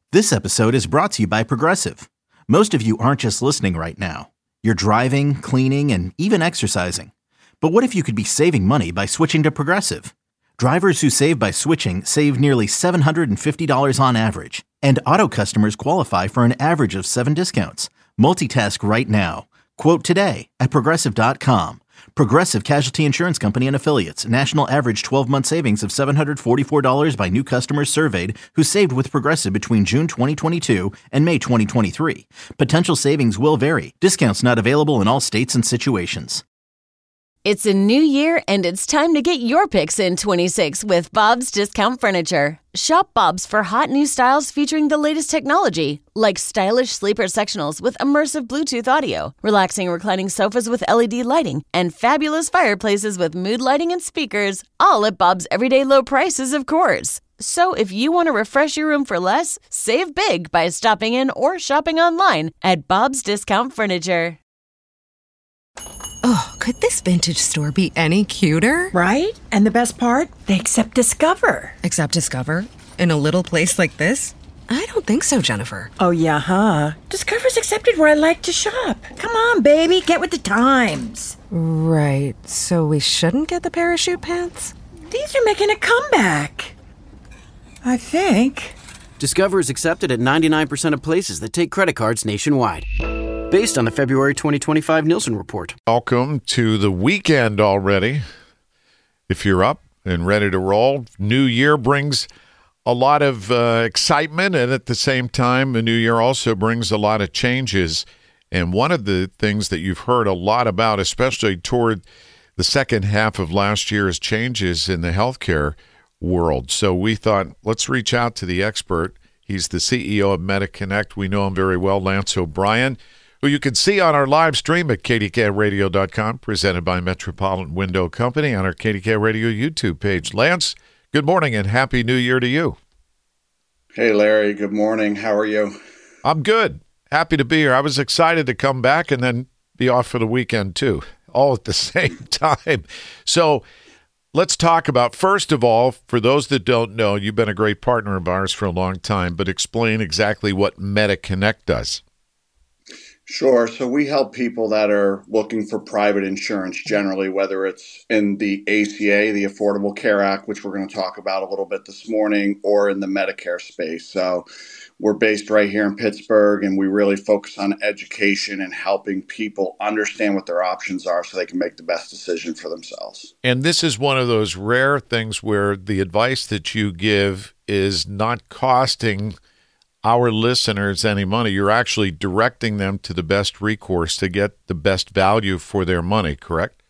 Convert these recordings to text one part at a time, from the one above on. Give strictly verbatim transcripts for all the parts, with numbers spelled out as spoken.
This episode is brought to you by Progressive. Most of you aren't just listening right now. You're driving, cleaning, and even exercising. But what if you could be saving money by switching to Progressive? Drivers who save by switching save nearly seven hundred fifty dollars on average. And auto customers qualify for an average of seven discounts. Multitask right now. Quote today at Progressive dot com. Progressive Casualty Insurance Company and Affiliates. National average twelve-month savings of seven hundred forty-four dollars by new customers surveyed who saved with Progressive between June twenty twenty-two and May twenty twenty-three. Potential savings will vary. Discounts not available in all states and situations. It's a new year, and it's time to get your picks in twenty-six with Bob's Discount Furniture. Shop Bob's for hot new styles featuring the latest technology, like stylish sleeper sectionals with immersive Bluetooth audio, relaxing reclining sofas with L E D lighting, and fabulous fireplaces with mood lighting and speakers, all at Bob's everyday low prices, of course. So if you want to refresh your room for less, save big by stopping in or shopping online at Bob's Discount Furniture. Oh, could this vintage store be any cuter? Right? And the best part? They accept Discover. Accept Discover? In a little place like this? I don't think so, Jennifer. Oh, yeah, huh? Discover's accepted where I like to shop. Come on, baby, get with the times. Right, so we shouldn't get the parachute pants? These are making a comeback. I think. Discover is accepted at ninety-nine percent of places that take credit cards nationwide. Based on the February twenty twenty-five Nielsen report. Welcome to the weekend already. If you're up and ready to roll, New Year brings a lot of uh, excitement, and at the same time, the New Year also brings a lot of changes. And one of the things that you've heard a lot about, especially toward the second half of last year, is changes in the healthcare world. So we thought, let's reach out to the expert. He's the C E O of MediConnect. We know him very well, Lance O'Brien, who you can see on our live stream at K D K radio dot com, presented by Metropolitan Window Company on our K D K Radio YouTube page. Lance, good morning and Happy New Year to you. Hey, Larry. Good morning. How are you? I'm good. Happy to be here. I was excited to come back and then be off for the weekend, too, all at the same time. So let's talk about, first of all, for those that don't know, you've been a great partner of ours for a long time, but explain exactly what MediConnect does. Sure. So we help people that are looking for private insurance generally, whether it's in the A C A, the Affordable Care Act, which we're going to talk about a little bit this morning, or in the Medicare space. So we're based right here in Pittsburgh, and we really focus on education and helping people understand what their options are so they can make the best decision for themselves. And this is one of those rare things where the advice that you give is not costing our listeners any money. You're actually directing them to the best recourse to get the best value for their money, correct?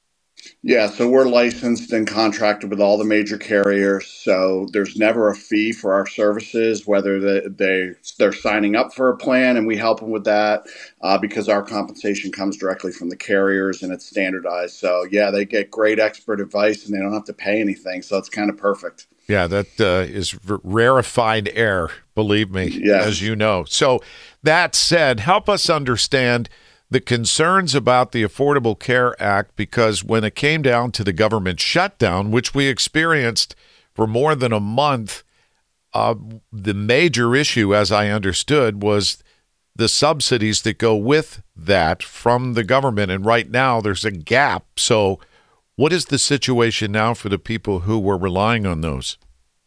Yeah, so we're licensed and contracted with all the major carriers, so there's never a fee for our services, whether they, they, they're signing up for a plan, and we help them with that uh, because our compensation comes directly from the carriers and it's standardized. So, yeah, they get great expert advice and they don't have to pay anything, so it's kind of perfect. Yeah, that uh, is r- rarefied air, believe me, yes. As you know. So that said, help us understand the concerns about the Affordable Care Act, because when it came down to the government shutdown, which we experienced for more than a month, uh, the major issue, as I understood, was the subsidies that go with that from the government. And right now there's a gap. So what is the situation now for the people who were relying on those?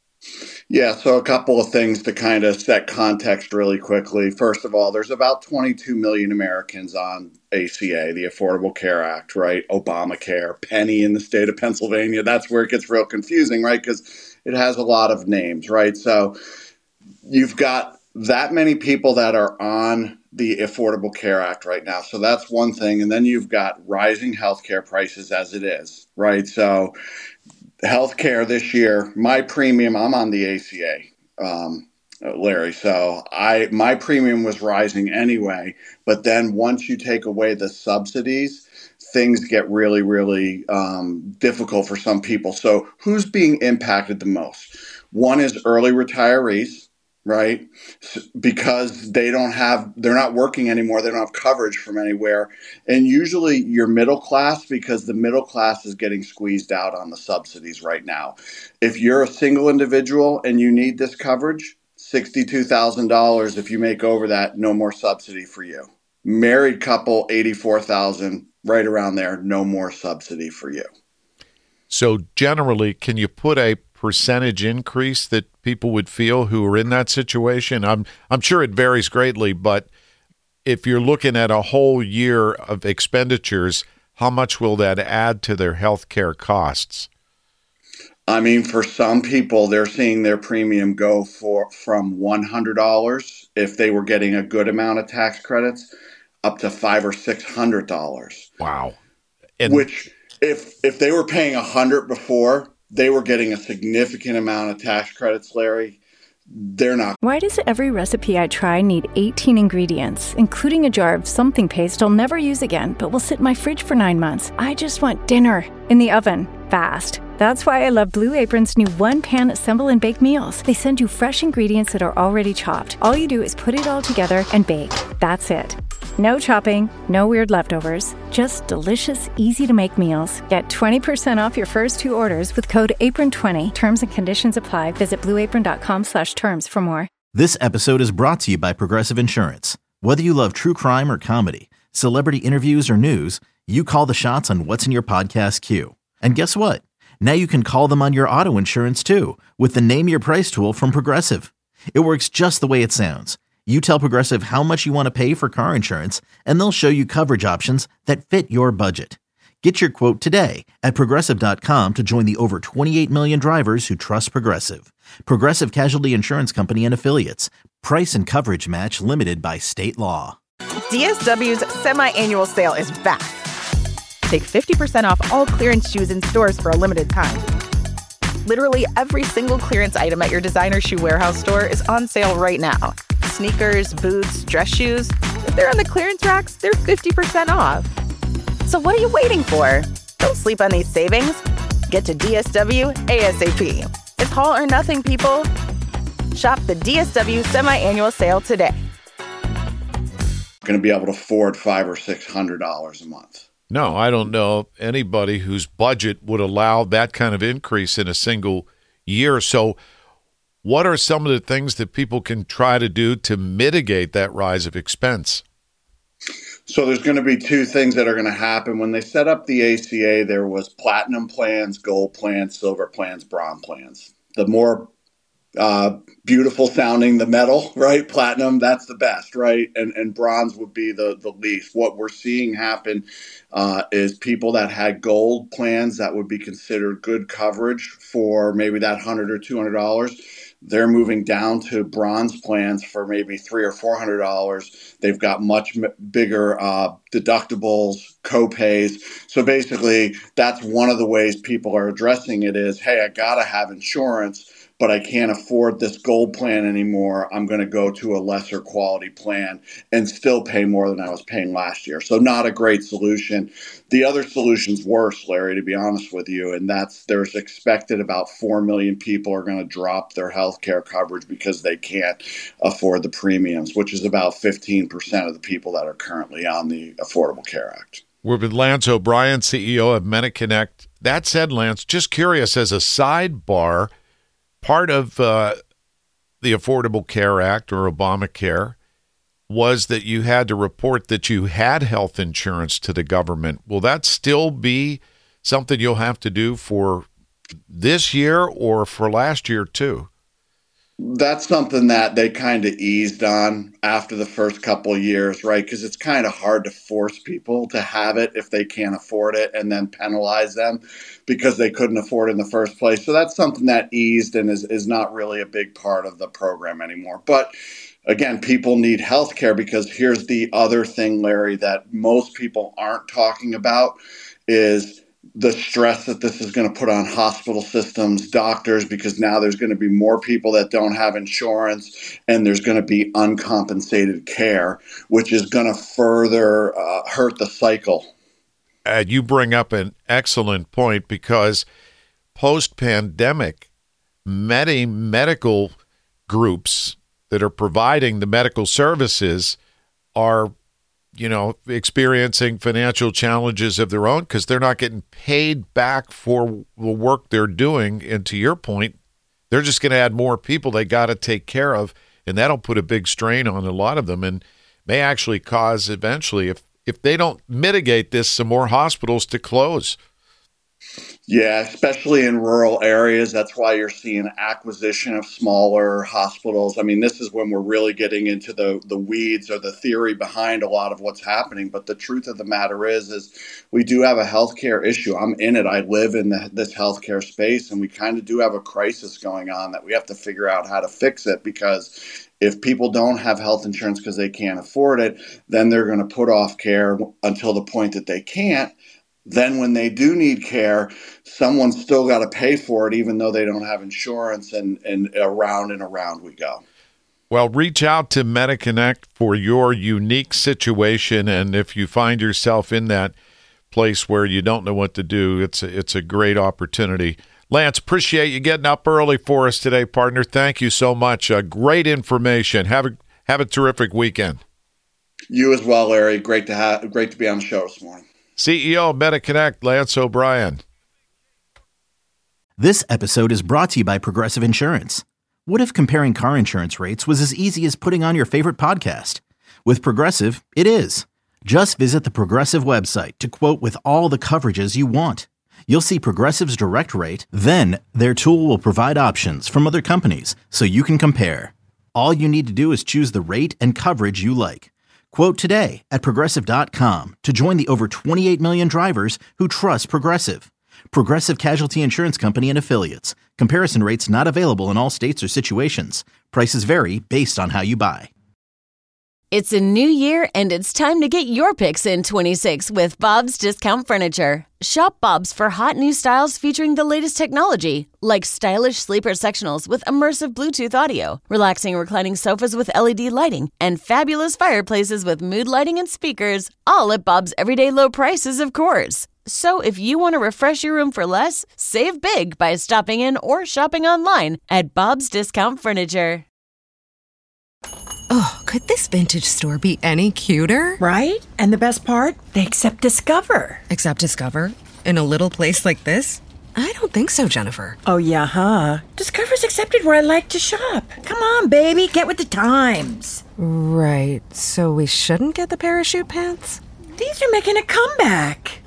Yeah, so a couple of things to kind of set context really quickly. First of all, there's about twenty-two million Americans on A C A, the Affordable Care Act, right? Obamacare, Penny in the state of Pennsylvania. That's where it gets real confusing, right? Because it has a lot of names, right? So you've got that many people that are on the Affordable Care Act right now. So that's one thing. And then you've got rising healthcare prices as it is, right? So healthcare this year, my premium, I'm on the A C A, um, Larry. So I my premium was rising anyway. But then once you take away the subsidies, things get really, really um, difficult for some people. So who's being impacted the most? One is early retirees, right? Because they don't have, they're not working anymore. They don't have coverage from anywhere. And usually you're middle class, because the middle class is getting squeezed out on the subsidies right now. If you're a single individual and you need this coverage, sixty-two thousand dollars. If you make over that, no more subsidy for you. Married couple, eighty-four thousand dollars, right around there, no more subsidy for you. So generally, can you put a percentage increase that people would feel who are in that situation? I'm I'm sure it varies greatly, but if you're looking at a whole year of expenditures, how much will that add to their health care costs? I mean, for some people, they're seeing their premium go for from one hundred dollars if they were getting a good amount of tax credits, up to five or six hundred dollars. Wow! And which, if if they were paying a hundred before, they were getting a significant amount of tax credits, Larry. They're not. Why does every recipe I try need eighteen ingredients, including a jar of something paste I'll never use again, but will sit in my fridge for nine months? I just want dinner in the oven, fast. That's why I love Blue Apron's new one-pan assemble and bake meals. They send you fresh ingredients that are already chopped. All you do is put it all together and bake. That's it. No chopping, no weird leftovers, just delicious, easy-to-make meals. Get twenty percent off your first two orders with code apron twenty. Terms and conditions apply. Visit blueapron.com slash terms for more. This episode is brought to you by Progressive Insurance. Whether you love true crime or comedy, celebrity interviews or news, you call the shots on what's in your podcast queue. And guess what? Now you can call them on your auto insurance too with the Name Your Price tool from Progressive. It works just the way it sounds. You tell Progressive how much you want to pay for car insurance, and they'll show you coverage options that fit your budget. Get your quote today at Progressive dot com to join the over twenty-eight million drivers who trust Progressive. Progressive Casualty Insurance Company and Affiliates. Price and coverage match limited by state law. D S W's semi-annual sale is back. Take fifty percent off all clearance shoes in stores for a limited time. Literally every single clearance item at your designer shoe warehouse store is on sale right now. Sneakers, boots, dress shoes. If they're on the clearance racks, they're fifty percent off. So what are you waiting for? Don't sleep on these savings. Get to D S W ASAP. It's all or nothing, people. Shop the D S W semi-annual sale today. Going to be able to afford five or six hundred dollars a month. No, I don't know anybody whose budget would allow that kind of increase in a single year. So what are some of the things that people can try to do to mitigate that rise of expense? So there's going to be two things that are going to happen. When they set up the A C A, there was platinum plans, gold plans, silver plans, bronze plans. The more uh, beautiful sounding the metal, right? Platinum, that's the best, right? And and bronze would be the, the least. What we're seeing happen uh, is people that had gold plans that would be considered good coverage for maybe that one hundred dollars or two hundred dollars. They're moving down to bronze plans for maybe three hundred dollars or four hundred dollars. They've got much m- bigger uh, deductibles, co-pays. So basically, that's one of the ways people are addressing it is, hey, I got to have insurance, but I can't afford this gold plan anymore. I'm going to go to a lesser quality plan and still pay more than I was paying last year. So not a great solution. The other solution's worse, Larry, to be honest with you, and that's there's expected about four million people are going to drop their health care coverage because they can't afford the premiums, which is about fifteen percent of the people that are currently on the Affordable Care Act. We're with Lance O'Brien, C E O of MediConnect. That said, Lance, just curious, as a sidebar, part of uh, the Affordable Care Act or Obamacare was that you had to report that you had health insurance to the government. Will that still be something you'll have to do for this year or for last year too? That's something that they kind of eased on after the first couple of years, right? Because it's kind of hard to force people to have it if they can't afford it and then penalize them because they couldn't afford it in the first place. So that's something that eased and is, is not really a big part of the program anymore. But again, people need health care because here's the other thing, Larry, that most people aren't talking about is the stress that this is going to put on hospital systems, doctors, because now there's going to be more people that don't have insurance and there's going to be uncompensated care, which is going to further uh, hurt the cycle. Uh, you bring up an excellent point because post-pandemic, many medical groups that are providing the medical services are you know, experiencing financial challenges of their own because they're not getting paid back for the work they're doing. And to your point, they're just going to add more people they got to take care of. And that'll put a big strain on a lot of them and may actually cause eventually, if, if they don't mitigate this, some more hospitals to close. Yeah, especially in rural areas. That's why you're seeing acquisition of smaller hospitals. I mean, this is when we're really getting into the, the weeds or the theory behind a lot of what's happening. But the truth of the matter is, is we do have a healthcare issue. I'm in it. I live in the, this healthcare space, and we kind of do have a crisis going on that we have to figure out how to fix it, because if people don't have health insurance because they can't afford it, then they're going to put off care until the point that they can't. Then when they do need care, someone's still got to pay for it, even though they don't have insurance, and, and around and around we go. Well, reach out to MediConnect for your unique situation, and if you find yourself in that place where you don't know what to do, it's a, it's a great opportunity. Lance, appreciate you getting up early for us today, partner. Thank you so much. Uh, great information. Have a have a terrific weekend. You as well, Larry. Great to have great to be on the show this morning. C E O of MediConnect, Lance O'Brien. This episode is brought to you by Progressive Insurance. What if comparing car insurance rates was as easy as putting on your favorite podcast? With Progressive, it is. Just visit the Progressive website to quote with all the coverages you want. You'll see Progressive's direct rate, then their tool will provide options from other companies so you can compare. All you need to do is choose the rate and coverage you like. Quote today at Progressive dot com to join the over twenty-eight million drivers who trust Progressive. Progressive Casualty Insurance Company and Affiliates. Comparison rates not available in all states or situations. Prices vary based on how you buy. It's a new year, and it's time to get your picks in twenty-six with Bob's Discount Furniture. Shop Bob's for hot new styles featuring the latest technology, like stylish sleeper sectionals with immersive Bluetooth audio, relaxing reclining sofas with L E D lighting, and fabulous fireplaces with mood lighting and speakers, all at Bob's everyday low prices, of course. So if you want to refresh your room for less, save big by stopping in or shopping online at Bob's Discount Furniture. Oh, could this vintage store be any cuter? Right? And the best part? They accept Discover. Accept Discover? In a little place like this? I don't think so, Jennifer. Oh, yeah, huh? Discover's accepted where I like to shop. Come on, baby, get with the times. Right, so we shouldn't get the parachute pants? These are making a comeback.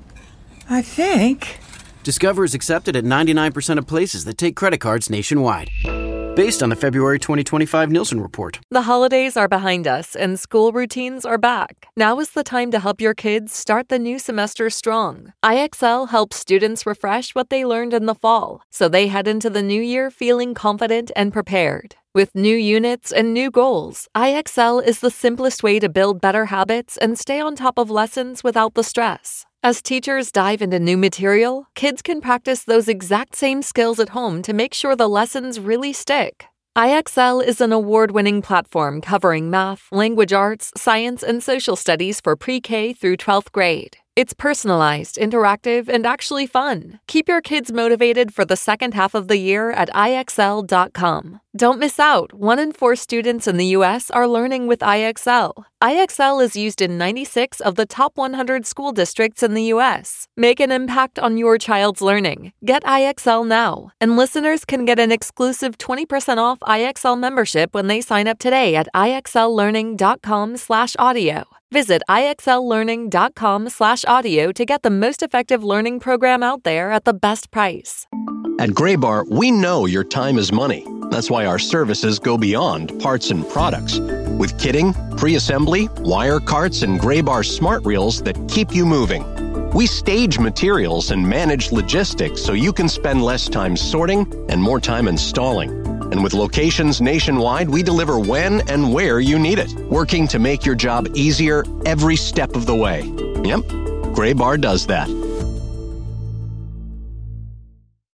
I think. Discover is accepted at ninety-nine percent of places that take credit cards nationwide. Based on the February twenty twenty-five Nielsen report. The holidays are behind us and school routines are back. Now is the time to help your kids start the new semester strong. I X L helps students refresh what they learned in the fall, so they head into the new year feeling confident and prepared. With new units and new goals, I X L is the simplest way to build better habits and stay on top of lessons without the stress. As teachers dive into new material, kids can practice those exact same skills at home to make sure the lessons really stick. I X L is an award-winning platform covering math, language arts, science, and social studies for pre-K through twelfth grade. It's personalized, interactive, and actually fun. Keep your kids motivated for the second half of the year at I X L dot com. Don't miss out. One in four students in the U S are learning with I X L. I X L is used in ninety-six of the top one hundred school districts in the U S. Make an impact on your child's learning. Get I X L now. And listeners can get an exclusive twenty percent off I X L membership when they sign up today at I X L learning dot com slash audio. Visit I X L learning dot com slash audio to get the most effective learning program out there at the best price. At Graybar, we know your time is money. That's why our services go beyond parts and products. With kitting, pre-assembly, wire carts, and Graybar smart reels that keep you moving. We stage materials and manage logistics so you can spend less time sorting and more time installing. And with locations nationwide, we deliver when and where you need it, working to make your job easier every step of the way. Yep, Graybar does that.